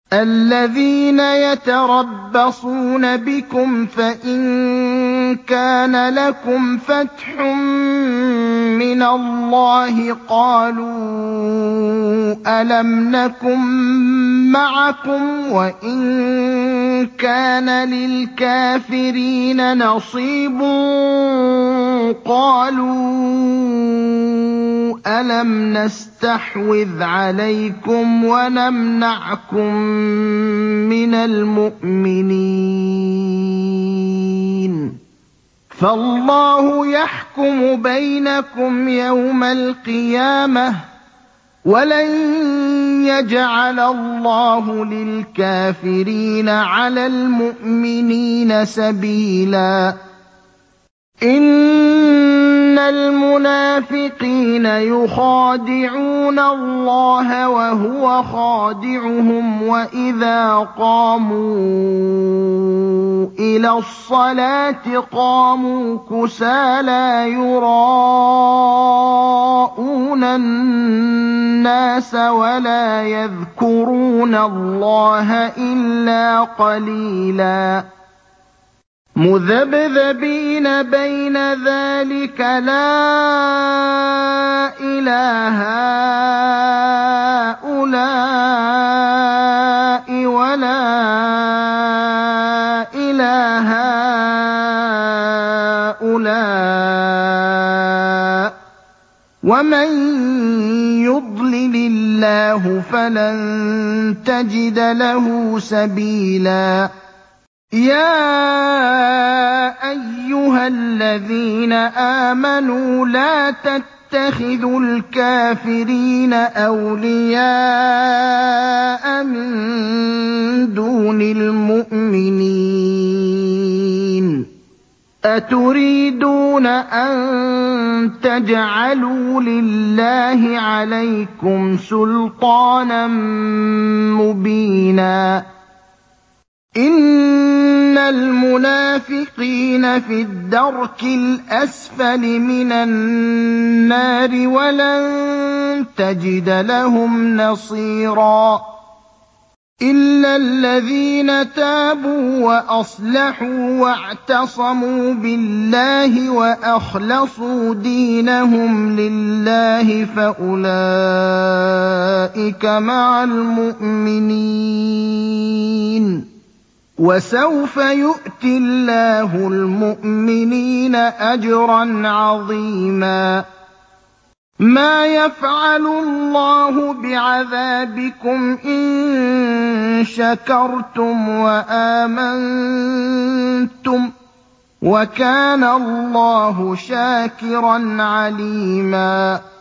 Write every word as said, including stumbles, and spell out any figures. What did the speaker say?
الَّذِينَ يَتَرَبَّصُونَ بِكُمْ فَإِن كَانَ لَكُمْ فَتْحٌ مِّنَ اللَّهِ قَالُوا أَلَمْ نَكُن مَّعَكُمْ وَإِن كَانَ لِلْكَافِرِينَ نَصِيبٌ قَالُوا أَلَمْ نَسْتَحْوِذْ عَلَيْكُمْ وَنَمْنَعْكُم مِّنَ الْمُؤْمِنِينَ ۖ فَاللَّهُ يَحْكُمُ بَيْنَكُمْ يَوْمَ الْقِيَامَةِ ۖ وَلَن يَجْعَلَ اللَّهُ لِلْكَافِرِينَ عَلَى الْمُؤْمِنِينَ سَبِيلًا إِنَّ الْمُنَافِقِينَ يُخَادِعُونَ اللَّهَ وَهُوَ خَادِعُهُمْ وَإِذَا قَامُوا إِلَى الصَّلَاةِ قَامُوا كُسَالَىٰ يُرَاءُونَ النَّاسَ وَلَا يَذْكُرُونَ اللَّهَ إِلَّا قَلِيلًا مُّذَبْذَبِينَ بَيْنَ ذَٰلِكَ لَا إِلَىٰ هَٰؤُلَاءِ وَلَا إِلَىٰ هَٰؤُلَاءِ ۚ وَمَن يُضْلِلِ اللَّهُ فَلَن تَجِدَ لَهُ سَبِيلًا يَا أَيُّهَا الَّذِينَ آمَنُوا لَا تَتَّخِذُوا الْكَافِرِينَ أَوْلِيَاءَ مِن دُونِ الْمُؤْمِنِينَ ۚ أَتُرِيدُونَ أَن تَجْعَلُوا لِلَّهِ عَلَيْكُمْ سُلْطَانًا مُّبِينًا إِنَّ الْمُنَافِقِينَ فِي الدَّرْكِ الْأَسْفَلِ مِنَ النَّارِ وَلَن تَجِدَ لَهُمْ نَصِيرًا إِلَّا الَّذِينَ تَابُوا وَأَصْلَحُوا وَاعْتَصَمُوا بِاللَّهِ وَأَخْلَصُوا دِينَهُمْ لِلَّهِ فَأُولَٰئِكَ مَعَ الْمُؤْمِنِينَ ۖ وَسَوْفَ يُؤْتِ اللَّهُ الْمُؤْمِنِينَ أَجْرًا عَظِيمًا مَا يَفْعَلُ اللَّهُ بِعَذَابِكُمْ إِن شَكَرْتُمْ وَآمَنتُمْ ۚ وَكَانَ اللَّهُ شَاكِرًا عَلِيمًا